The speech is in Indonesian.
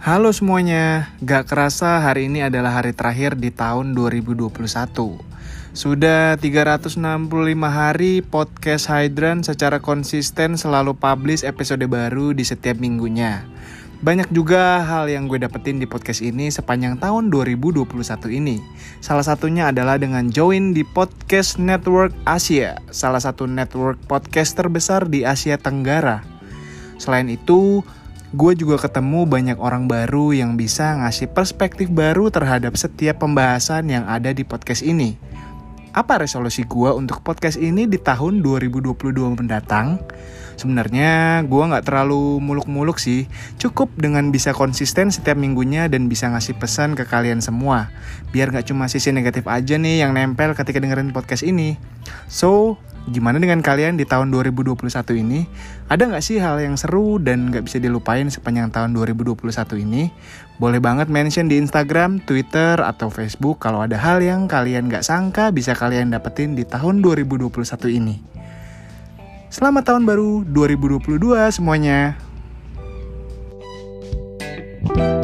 Halo semuanya, gak kerasa hari ini adalah hari terakhir di tahun 2021. Sudah 365 hari podcast Hydran secara konsisten selalu publish episode baru di setiap minggunya. Banyak juga hal yang gue dapetin di podcast ini sepanjang tahun 2021 ini. Salah satunya adalah dengan join di Podcast Network Asia, salah satu network podcast terbesar di Asia Tenggara. Selain itu, gue juga ketemu banyak orang baru yang bisa ngasih perspektif baru terhadap setiap pembahasan yang ada di podcast ini. Apa resolusi gue untuk podcast ini di tahun 2022 mendatang? Sebenarnya gue gak terlalu muluk-muluk sih. Cukup dengan bisa konsisten setiap minggunya dan bisa ngasih pesan ke kalian semua. Biar gak cuma sisi negatif aja nih yang nempel ketika dengerin podcast ini. So, gimana dengan kalian di tahun 2021 ini? Ada gak sih hal yang seru dan gak bisa dilupain sepanjang tahun 2021 ini? Boleh banget mention di Instagram, Twitter, atau Facebook kalau ada hal yang kalian gak sangka bisa kalian dapetin di tahun 2021 ini. Selamat tahun baru 2022 semuanya.